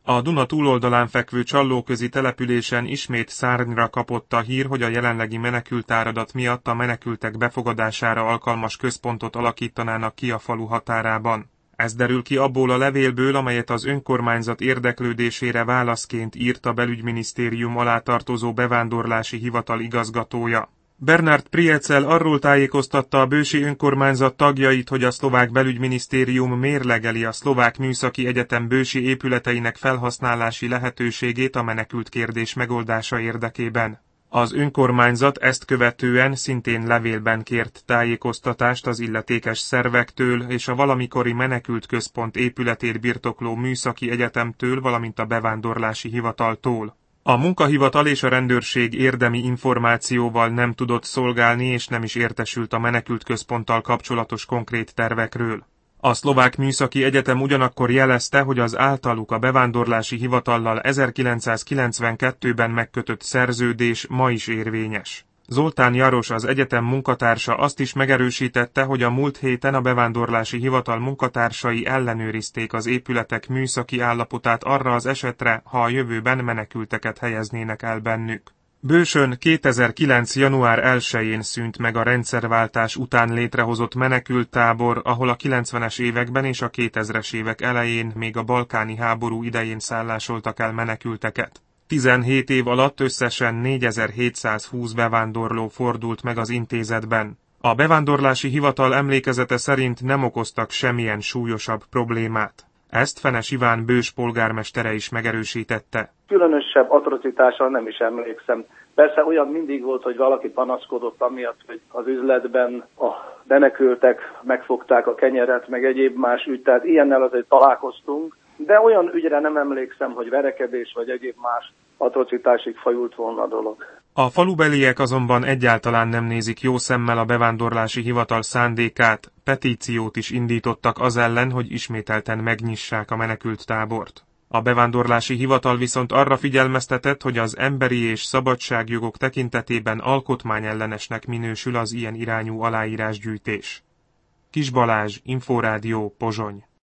A Duna túloldalán fekvő Csallóközi településen ismét szárnyra kapott a hír, hogy a jelenlegi menekültáradat miatt a menekültek befogadására alkalmas központot alakítanának ki a falu határában. Ez derül ki abból a levélből, amelyet az önkormányzat érdeklődésére válaszként írt a belügyminisztérium alá tartozó bevándorlási hivatal igazgatója. Bernard Priecel arról tájékoztatta a bősi önkormányzat tagjait, hogy a szlovák belügyminisztérium mérlegeli a Szlovák Műszaki Egyetem bősi épületeinek felhasználási lehetőségét a menekült kérdés megoldása érdekében. Az önkormányzat ezt követően szintén levélben kért tájékoztatást az illetékes szervektől és a valamikori menekült központ épületét birtokló műszaki egyetemtől, valamint a bevándorlási hivataltól. A munkahivatal és a rendőrség érdemi információval nem tudott szolgálni és nem is értesült a menekült központtal kapcsolatos konkrét tervekről. A Szlovák Műszaki Egyetem ugyanakkor jelezte, hogy az általuk a bevándorlási hivatallal 1992-ben megkötött szerződés ma is érvényes. Zoltán Jaros, az egyetem munkatársa azt is megerősítette, hogy a múlt héten a bevándorlási hivatal munkatársai ellenőrizték az épületek műszaki állapotát arra az esetre, ha a jövőben menekülteket helyeznének el bennük. Bősön 2009. január 1-én szűnt meg a rendszerváltás után létrehozott menekülttábor, ahol a 90-es években és a 2000-es évek elején még a balkáni háború idején szállásoltak el menekülteket. 17 év alatt összesen 4720 bevándorló fordult meg az intézetben. A bevándorlási hivatal emlékezete szerint nem okoztak semmilyen súlyosabb problémát. Ezt Fenes Iván Bős polgármestere is megerősítette. Különösebb atrocitásra nem is emlékszem. Persze olyan mindig volt, hogy valaki panaszkodott amiatt, hogy az üzletben a menekültek megfogták a kenyeret, meg egyéb más ügy, tehát ilyennel azért találkoztunk, de olyan ügyre nem emlékszem, hogy verekedés vagy egyéb más atrocitásig fajult volna a dolog. A falubeliek azonban egyáltalán nem nézik jó szemmel a bevándorlási hivatal szándékát, petíciót is indítottak az ellen, hogy ismételten megnyissák a menekülttábort. A bevándorlási hivatal viszont arra figyelmeztetett, hogy az emberi és szabadságjogok tekintetében alkotmányellenesnek minősül az ilyen irányú aláírásgyűjtés. Kis Balázs, Inforádió, Pozsony.